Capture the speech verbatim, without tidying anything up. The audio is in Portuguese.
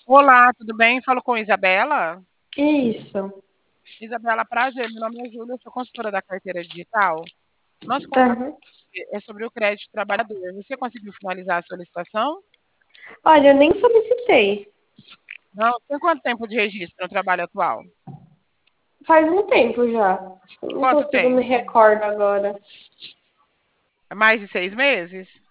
Olá, tudo bem? Falo com Isabela. Isso. Isabela, prazer, meu nome é Júlia, eu sou consultora da carteira digital. Nosso contato Aham. é sobre o crédito trabalhador. Você conseguiu finalizar a solicitação? Olha, eu nem solicitei. Não? Tem quanto tempo de registro no trabalho atual? Faz um tempo já. Não Quanto consigo me tempo? recordar agora. É mais de seis meses?